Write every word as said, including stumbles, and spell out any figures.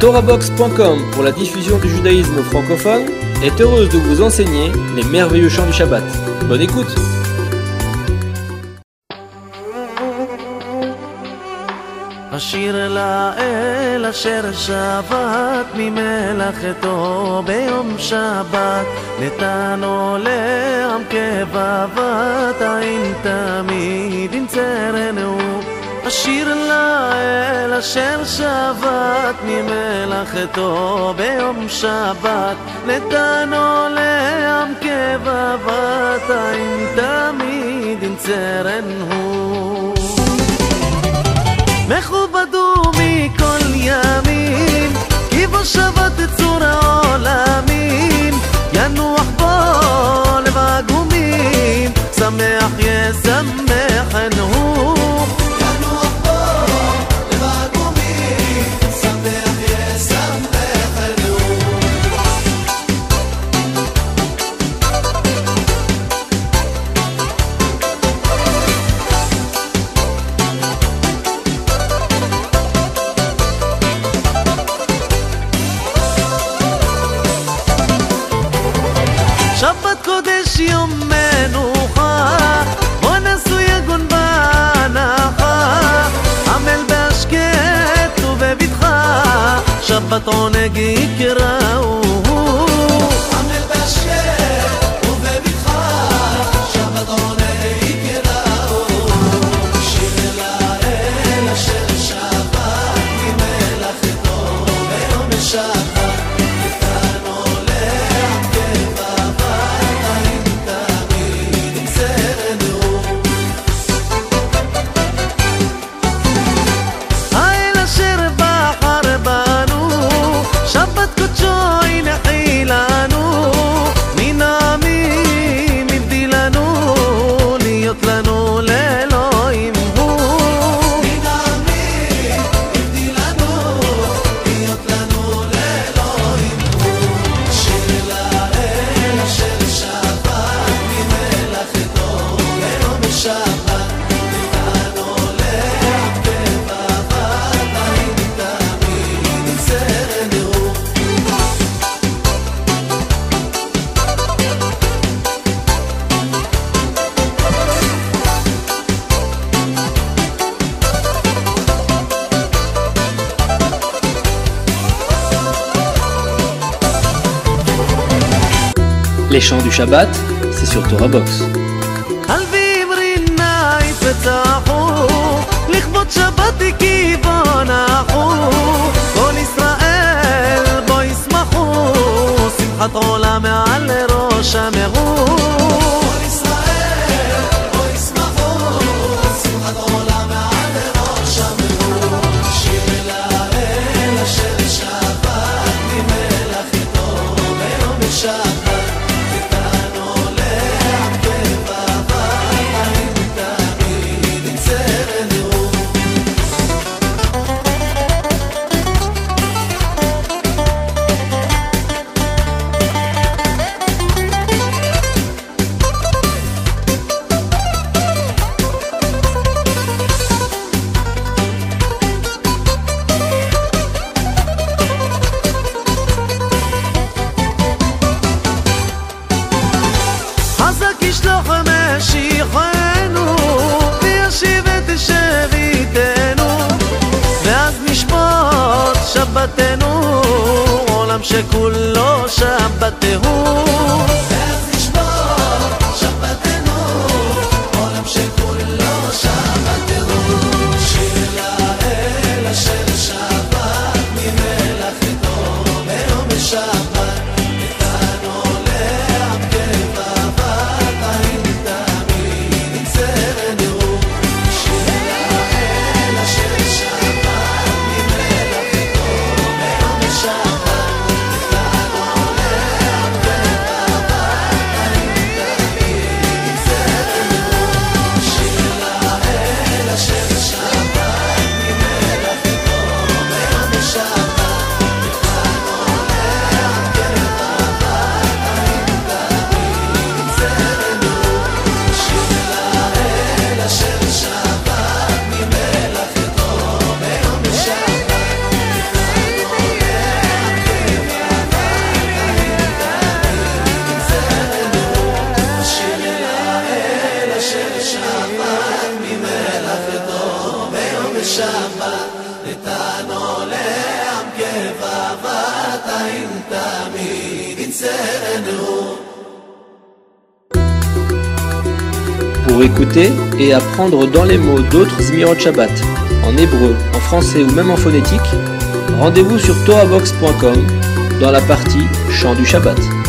Torah box point com pour la diffusion du judaïsme francophone est heureuse de vous enseigner les merveilleux chants du Shabbat. Bonne écoute. השיר לאל אשר שבת ממלאכתו ביום שבת, נתנו לעם כבבת, עין תמיד ינצרנו. השיר לאל אשר שבת ממלאכתו ביום שבת, נתנו לעם כבבת, עין תמיד ינצרנו. מכובדו מכל ימין, כי בו שבת צור העולמים, ינוח בו לב הגומים, שמח ישמחנו. ינוח בו לב הגומים, שמח ישמחנו. שבת קודש יום מנוחה, בוא נעשו יגון בהנחה, עמל בהשקט ובבטחה, שבת עונג יקראו. עמל בהשקט ובבטחה, שבת עונג יקראו. שיר לאל אשר שבת ממלאכתו ביום שבת, Les chants du Shabbat, c'est sur Torah Box. قلبي برنا يفتحوا لخبط شبات كيفانحوا כל ישראל בו ישמחו שמחת עולם מעל ראש אמרו כל ישראל בו ישמחו שמחת עולם מעל ראש אמרו שיר לאל אשר שבת ממלאכתו ביום שבת ישלח משיחנו וישיב את שביתנו ואז נשבות שבתנו עולם שכולו שבתהו ואז נשבות שבתנו עולם שכולו שבתהו שיר לאל אשר שבת ממלאכתו ביום שבת שבת Shabbat Netano le'am kevavat Ayin tamid yitzenu. Pour écouter et apprendre dans les mots d'autres Zmirot Shabbat, en hébreu, en français ou même en phonétique, rendez-vous sur torahbox point com dans la partie Chant du Shabbat.